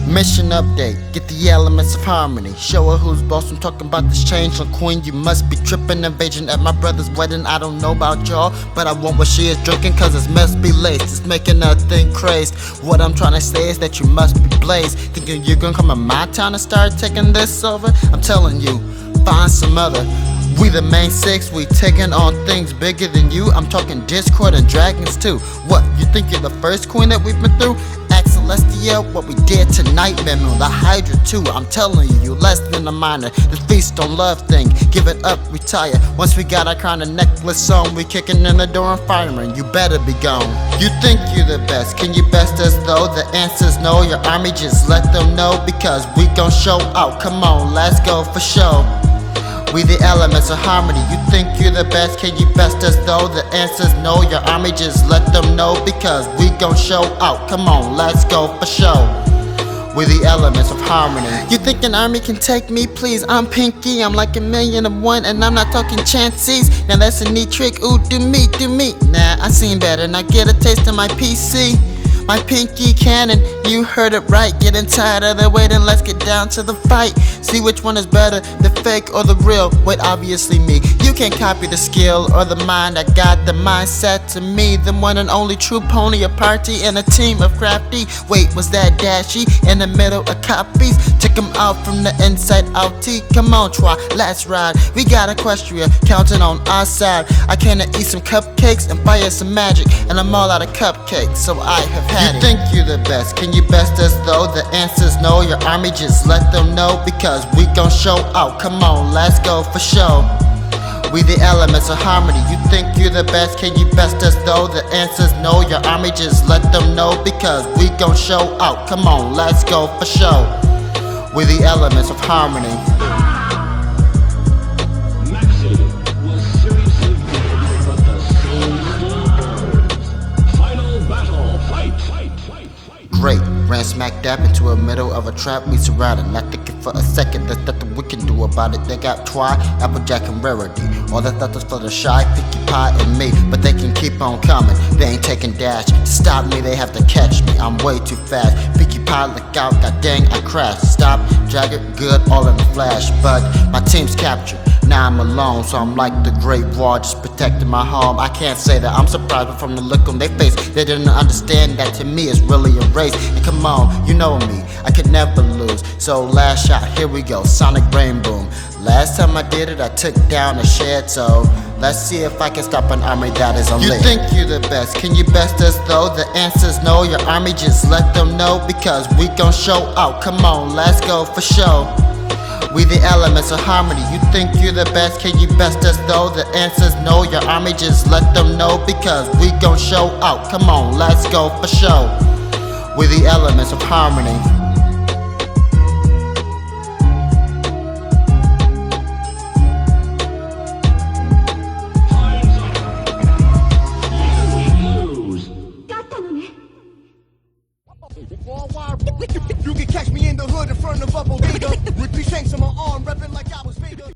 Mission update, get the elements of harmony. Show her who's boss, I'm talking about this changeling queen. You must be tripping, invasion at my brother's wedding. I don't know about y'all, but I want what she is drinking, cause it must be laced. It's making her think crazed. What I'm trying to say is that you must be blazed, thinking you're gonna come in my town and start taking this over. I'm telling you, find some other. We the main six, we taking on things bigger than you. I'm talking Discord and dragons too. What, you think you're the first queen that we've been through? Ask Celestia what we did tonight, Memo. The Hydra too, I'm telling you, you less than a minor. The feast on love thing, give it up, retire. Once we got our crown and necklace on, we kicking in the door and firing. You better be gone. You think you're the best, can you best as though? The answer's no, your army just let them know, because we gon' show out. Come on, let's go for show. We the elements of harmony. You think you're the best, can you best as though? The answer's no, your army just let them know, because we gon' show out. Come on, let's go for show. We the elements of harmony. You think an army can take me? Please, I'm Pinky, I'm like 1,000,001, and I'm not talking chances. Now that's a neat trick, ooh, do me. Nah, I seen better, now get a taste of my PC. My pinky cannon, you heard it right. Getting tired of the waiting, let's get down to the fight. See which one is better, the fake or the real. Wait, obviously me. You can't copy the skill or the mind. I got the mindset to me, the one and only true pony. A party and a team of crafty. Wait, was that Dashy in the middle of copies? Check him out from the inside out. T, come on, try, let's ride. We got Equestria counting on our side. I came to eat some cupcakes and fire some magic, and I'm all out of cupcakes, so I have had. You think you're the best, can you best as though? The answer's no, your army just let them know, because we gon' show out. Come on, let's go for show. We the elements of harmony. You think you're the best, can you best as though? The answer's no, your army just let them know, because we gon' show out. Come on, let's go for show. We the elements of harmony. Great, ran smack dab into the middle of a trap. We surrounded, not thinking for a second. There's nothing we can do about it. They got Twi, Applejack, and Rarity. All the thoughts for the shy, Pinkie Pie, and me. But they can keep on coming, they ain't taking dash. To stop me, they have to catch me, I'm way too fast. Pinkie Pie, look out, god dang, I crashed. Stop, drag it, good, all in a flash. But my team's captured. Now I'm alone, so I'm like the Great Wall, just protecting my home. I can't say that I'm surprised, but from the look on their face, they didn't understand that to me it's really a race. And come on, you know me, I could never lose. So last shot, here we go, sonic brain boom. Last time I did it, I took down a shed, so let's see if I can stop an army that is unlit. You think you're the best, can you best as though? The answer's no, your army just let them know, because we gon' show out. Come on, let's go for show. We the elements of harmony. You think you're the best, can you best as though? The answer's no, your army just let them know, because we gon' show out. Come on, let's go for show. We the elements of harmony.